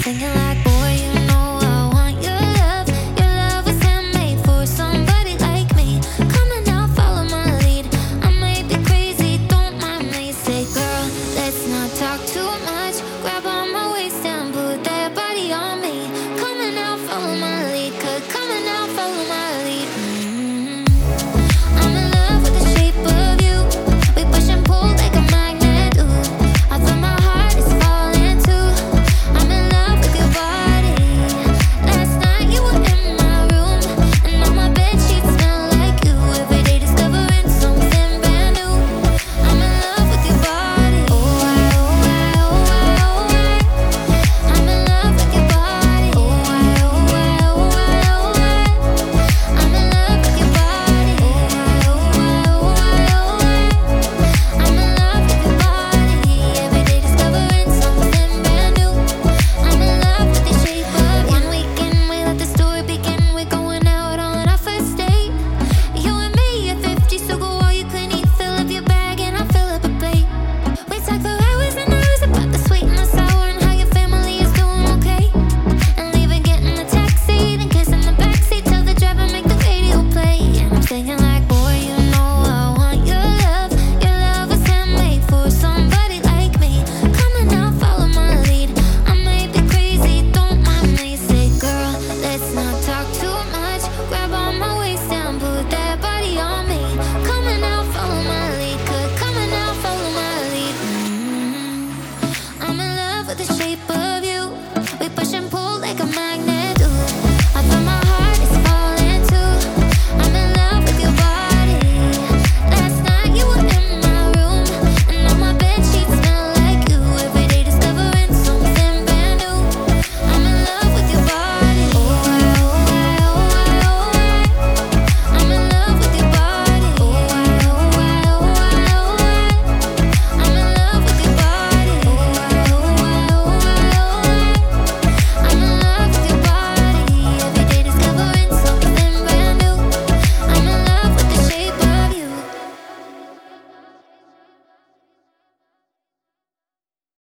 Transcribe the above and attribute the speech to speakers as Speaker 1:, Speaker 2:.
Speaker 1: singing like, boy, you know I want your love. Your love was handmade for somebody like me. Come on now, follow my lead. I may be crazy, don't mind me. Say, girl, let's not talk too much. Grab on my waist and put that body on me. Come on now, follow my lead. Come on now, follow my lead. I'm in love with the shape of you. We push and pull like a magnet, ooh. I feel my heart is falling too. I'm in love with your body. Last night you were in my room, and now my bed sheets smell like you. Every day discovering something brand new. I'm in love with your body. Oh, I, oh, I, oh, I, oh, I. I'm in love with your body. Oh, I, oh, I, oh, I, oh, I. I'm in love with your body. Oh, I, oh, I, oh, I, oh, I. I'm in love with your body. Every day discovering something brand new. I'm in love with the shape of you. One weekend we let the story begin. We're going out on our first date. You and me at 50, so go all you can eat. Fill up your bag and I'll fill up a plate. We talk for hours and hours about the sweet and the sour and how your family is doing okay. And leaving, getting a taxi, then kissing the backseat. Tell the driver make the radio play. And I'm singing like, boy, you know I want your love. Your love was handmade for somebody like me. Come on now, follow my lead. I may be crazy, don't mind me. Say, girl, let's not talk too much. Grab on my waist and put that body on me. Come on now, follow my lead. Come on now, follow my lead. I'm in love with the shape of